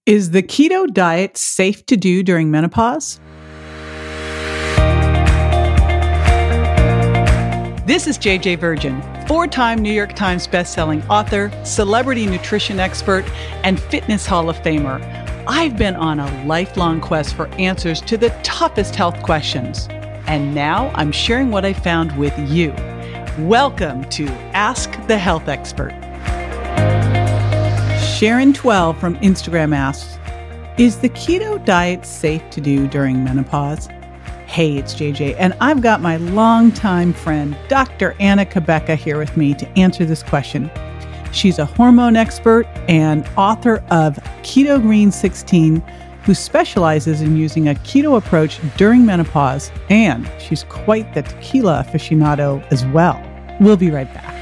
Is the keto diet safe to do during menopause? This is JJ Virgin, 4-time New York Times bestselling author, celebrity nutrition expert, and fitness Hall of Famer. I've been on a lifelong quest for answers to the toughest health questions. And now I'm sharing what I found with you. Welcome to Ask the Health Expert. Sharon12 from Instagram asks, is the keto diet safe to do during menopause? Hey, it's JJ, and I've got my longtime friend, Dr. Anna Cabeca, here with me to answer this question. She's a hormone expert and author of Keto Green 16, who specializes in using a keto approach during menopause, and she's quite the tequila aficionado as well. We'll be right back.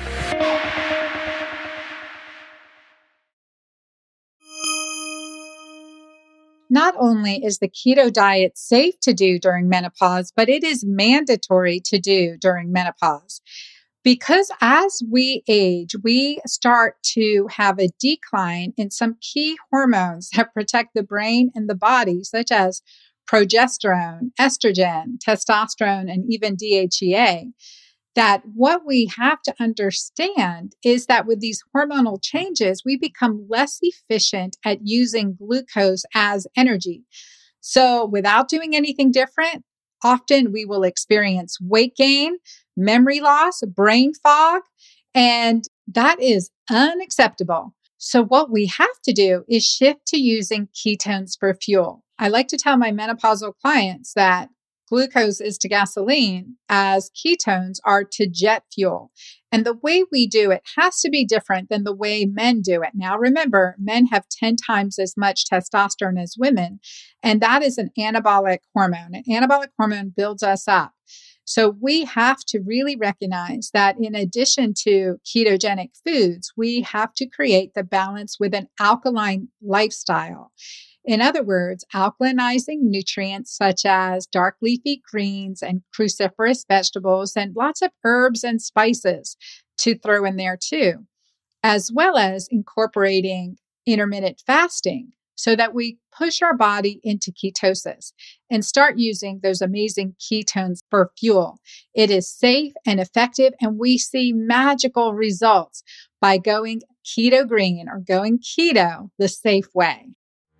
Not only is the keto diet safe to do during menopause, but it is mandatory to do during menopause. Because as we age, we start to have a decline in some key hormones that protect the brain and the body, such as progesterone, estrogen, testosterone, and even DHEA. That what we have to understand is that with these hormonal changes, we become less efficient at using glucose as energy. So without doing anything different, often we will experience weight gain, memory loss, brain fog, and that is unacceptable. So what we have to do is shift to using ketones for fuel. I like to tell my menopausal clients that glucose is to gasoline as ketones are to jet fuel. And the way we do it has to be different than the way men do it. Now, remember, men have 10 times as much testosterone as women, and that is an anabolic hormone. An anabolic hormone builds us up. So we have to really recognize that in addition to ketogenic foods, we have to create the balance with an alkaline lifestyle. In other words, alkalinizing nutrients such as dark leafy greens and cruciferous vegetables and lots of herbs and spices to throw in there too, as well as incorporating intermittent fasting so that we push our body into ketosis and start using those amazing ketones for fuel. It is safe and effective, and we see magical results by going keto green or going keto the safe way.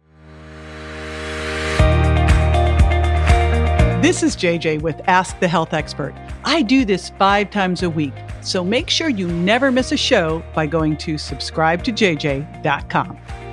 This is JJ with Ask the Health Expert. I do this 5 times a week, so make sure you never miss a show by going to subscribetojj.com.